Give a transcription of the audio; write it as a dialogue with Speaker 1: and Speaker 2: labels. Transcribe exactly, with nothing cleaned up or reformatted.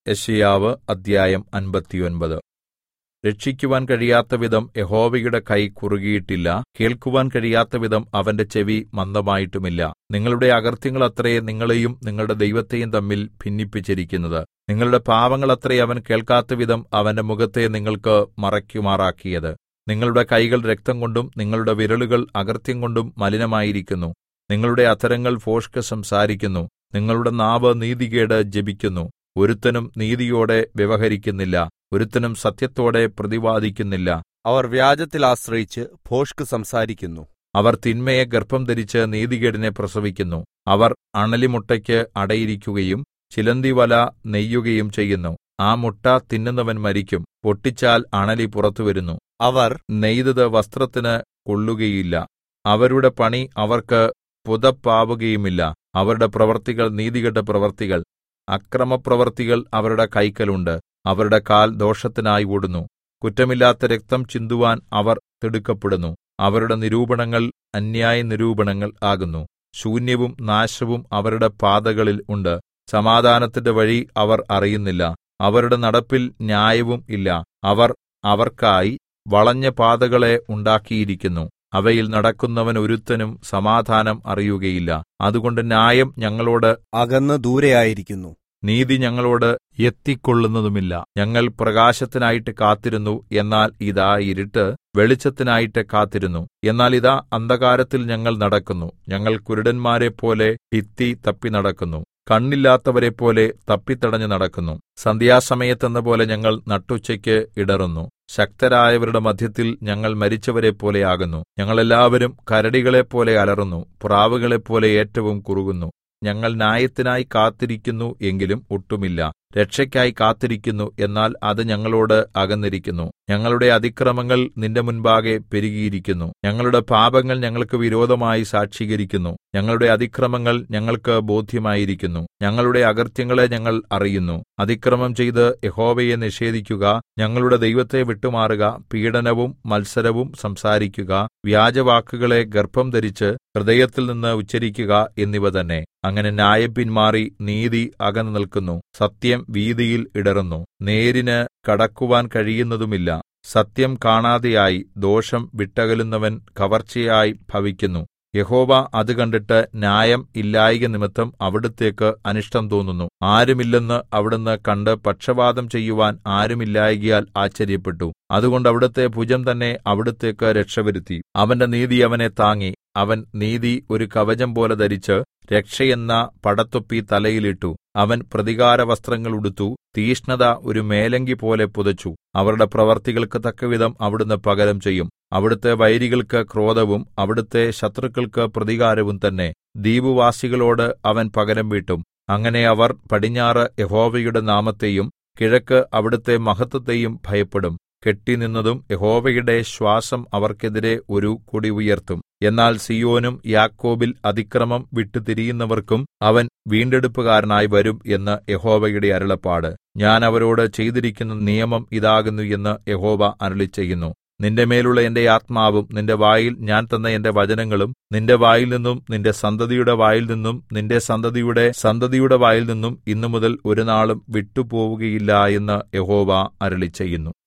Speaker 1: യെശയ്യാവ് അദ്ധ്യായം അമ്പത്തിയൊൻപത്. രക്ഷിക്കുവാൻ കഴിയാത്തവിധം യഹോവയുടെ കൈ കുറുകിയിട്ടില്ല, കേൾക്കുവാൻ കഴിയാത്തവിധം അവന്റെ ചെവി മന്ദമായിട്ടുമില്ല. നിങ്ങളുടെ അകൃത്യങ്ങളത്രേ നിങ്ങളെയും നിങ്ങളുടെ ദൈവത്തെയും തമ്മിൽ ഭിന്നിപ്പിച്ചിരിക്കുന്നത്. നിങ്ങളുടെ പാപങ്ങളത്രേ അവൻ കേൾക്കാത്തവിധം അവന്റെ മുഖത്തെ നിങ്ങൾക്ക് മറയ്ക്കുമാറാക്കിയത്. നിങ്ങളുടെ കൈകൾ രക്തംകൊണ്ടും നിങ്ങളുടെ വിരലുകൾ അകൃത്യംകൊണ്ടും മലിനമായിരിക്കുന്നു. നിങ്ങളുടെ അധരങ്ങൾ ഭോഷ്ക് സംസാരിക്കുന്നു. നിങ്ങളുടെ നാവ് നീതികേട് ജപിക്കുന്നു. ഒരുത്തനും നീതിയോടെ വ്യവഹരിക്കുന്നില്ല, ഒരുത്തനും സത്യത്തോടെ പ്രതിവാദിക്കുന്നില്ല.
Speaker 2: അവർ വ്യാജത്തിൽ ആശ്രയിച്ച് ഭോഷ്ക് സംസാരിക്കുന്നു.
Speaker 1: അവർ തിന്മയെ ഗർഭംധരിച്ച് നീതികേടിനെ പ്രസവിക്കുന്നു. അവർ അണലിമുട്ടയ്ക്ക് അടയിരിക്കുകയും ചിലന്തിവല നെയ്യുകയും ചെയ്യുന്നു. ആ മുട്ട തിന്നുന്നവൻ മരിക്കും. പൊട്ടിച്ചാൽ അണലി പുറത്തുവരുന്നു.
Speaker 2: അവർ
Speaker 1: നെയ്തത് വസ്ത്രത്തിന് കൊള്ളുകയില്ല. അവരുടെ പണി അവർക്ക് പുതപ്പാവുകയുമില്ല. അവരുടെ പ്രവൃത്തികൾ നീതികെട്ട പ്രവൃത്തികൾ. അക്രമപ്രവൃത്തികൾ അവരുടെ കൈക്കലുണ്ട്. അവരുടെ കാൽ ദോഷത്തിനായി ഓടുന്നു. കുറ്റമില്ലാത്ത രക്തം ചിന്തുവാൻ അവർ തിടുക്കപ്പെടുന്നു. അവരുടെ നിരൂപണങ്ങൾ അന്യായ നിരൂപണങ്ങൾ ആകുന്നു. ശൂന്യവും നാശവും അവരുടെ പാതകളിൽ ഉണ്ട്. സമാധാനത്തിന്റെ വഴി അവർ അറിയുന്നില്ല. അവരുടെ നടപ്പിൽ ന്യായവും ഇല്ല. അവർ അവർക്കായി വളഞ്ഞ പാതകളെ ഉണ്ടാക്കിയിരിക്കുന്നു. അവയിൽ നടക്കുന്നവൻ ഒരുത്തനും സമാധാനം അറിയുകയില്ല. അതുകൊണ്ട് ന്യായം ഞങ്ങളോട്
Speaker 2: അകന്ന് ദൂരെയായിരിക്കുന്നു.
Speaker 1: നീതി ഞങ്ങളോട് എത്തിക്കൊള്ളുന്നതുമില്ല. ഞങ്ങൾ പ്രകാശത്തിനായിട്ട് കാത്തിരുന്നു, എന്നാൽ ഇതാ ഇരുട്ട്. വെളിച്ചത്തിനായിട്ട് കാത്തിരുന്നു, എന്നാൽ ഇതാ അന്ധകാരത്തിൽ ഞങ്ങൾ നടക്കുന്നു. ഞങ്ങൾ കുരുടന്മാരെപ്പോലെ ഭിത്തി തപ്പി നടക്കുന്നു. കണ്ണില്ലാത്തവരെപ്പോലെ തപ്പിത്തടഞ്ഞു നടക്കുന്നു. സന്ധ്യാസമയത്തെന്ന പോലെ ഞങ്ങൾ നട്ടുച്ചയ്ക്ക് ഇടറുന്നു. ശക്തരായവരുടെ മധ്യത്തിൽ ഞങ്ങൾ മരിച്ചവരെപ്പോലെ ആകുന്നു. ഞങ്ങളെല്ലാവരും കരടികളെപ്പോലെ അലറുന്നു, പ്രാവുകളെപ്പോലെ ഏറ്റവും കുറുകുന്നു. ഞങ്ങൾ ന്യായത്തിനായി കാത്തിരിക്കുന്നു, എങ്കിലും ഒട്ടുമില്ല. രക്ഷയ്ക്കായി കാത്തിരിക്കുന്നു, എന്നാൽ അത് ഞങ്ങളോട് അകന്നിരിക്കുന്നു. ഞങ്ങളുടെ അതിക്രമങ്ങൾ നിന്റെ മുൻപാകെ പെരുകിയിരിക്കുന്നു. ഞങ്ങളുടെ പാപങ്ങൾ ഞങ്ങൾക്ക് വിരോധമായി സാക്ഷീകരിക്കുന്നു. ഞങ്ങളുടെ അതിക്രമങ്ങൾ ഞങ്ങൾക്ക് ബോധ്യമായിരിക്കുന്നു. ഞങ്ങളുടെ അകൃത്യങ്ങളെ ഞങ്ങൾ അറിയുന്നു. അതിക്രമം ചെയ്ത് യഹോവയെ നിഷേധിക്കുക, ഞങ്ങളുടെ ദൈവത്തെ വിട്ടുമാറുക, പീഡനവും മത്സരവും സംസാരിക്കുക, വ്യാജവാക്കുകളെ ഗർഭം ധരിച്ച് ഹൃദയത്തിൽ നിന്ന് ഉച്ചരിക്കുക എന്നിവ തന്നെ. അങ്ങനെ ന്യായം പിന്മാറി നീതി അകന്നു നിൽക്കുന്നു. സത്യം വീഥിയിൽ ഇടറുന്നു. നേരിന് കടക്കുവാൻ കഴിയുന്നതുമില്ല. സത്യം കാണാതെയായി ദോഷം വിട്ടകലുന്നവൻ കവർച്ചയായി ഭവിക്കുന്നു. യഹോവ അത് കണ്ടിട്ട് ന്യായം ഇല്ലായ്ക നിമിത്തം അവിടുത്തേക്ക് അനിഷ്ടം തോന്നുന്നു. ആരുമില്ലെന്ന് അവിടുന്ന് കണ്ട് പക്ഷവാദം ചെയ്യുവാൻ ആരുമില്ലായ്കയാൽ ആശ്ചര്യപ്പെട്ടു. അതുകൊണ്ട് അവിടുത്തെ ഭുജം തന്നെ അവിടുത്തേക്ക് രക്ഷവരുത്തി. അവന്റെ നീതി അവനെ താങ്ങി. അവൻ നീതി ഒരു കവചം പോലെ ധരിച്ച് രക്ഷയെന്ന പടത്തൊപ്പി തലയിലിട്ടു. അവൻ പ്രതികാരവസ്ത്രങ്ങൾ ഉടുത്തു. തീക്ഷ്ണത ഒരു മേലങ്കി പോലെ പുതച്ചു. അവരുടെ പ്രവർത്തികൾക്ക് തക്കവിധം അവിടുന്ന് പകരം ചെയ്യും. അവിടുത്തെ വൈരികൾക്ക് ക്രോധവും അവിടുത്തെ ശത്രുക്കൾക്ക് പ്രതികാരവും തന്നെ. ദ്വീപുവാസികളോട് അവൻ പകരം വീട്ടും. അങ്ങനെ അവർ പടിഞ്ഞാറ് യഹോവയുടെ നാമത്തെയും കിഴക്ക് അവിടുത്തെ മഹത്വത്തെയും ഭയപ്പെടും. കെട്ടിനിന്നതും യഹോവയുടെ ശ്വാസം അവർക്കെതിരെ ഒരു കൊടി ഉയർത്തും. എന്നാൽ സീയോനും യാക്കോബിൽ അതിക്രമം വിട്ടുതിരിയുന്നവർക്കും അവൻ വീണ്ടെടുപ്പുകാരനായി വരും എന്ന് യഹോവയുടെ അരുളപ്പാട്. ഞാൻ അവരോട് ചെയ്തിരിക്കുന്ന നിയമം ഇതാകുന്നു എന്ന് യഹോവ അരുളിച്ചെയ്യുന്നു. നിന്റെ മേലുള്ള എന്റെ ആത്മാവും നിന്റെ വായിൽ ഞാൻ തന്ന എന്റെ വചനങ്ങളും നിന്റെ വായിൽ നിന്നും നിന്റെ സന്തതിയുടെ വായിൽ നിന്നും നിന്റെ സന്തതിയുടെ സന്തതിയുടെ വായിൽ നിന്നും ഇന്നുമുതൽ ഒരുനാളും വിട്ടുപോവുകയില്ല എന്ന് യഹോവ അരുളിച്ചെയ്യുന്നു.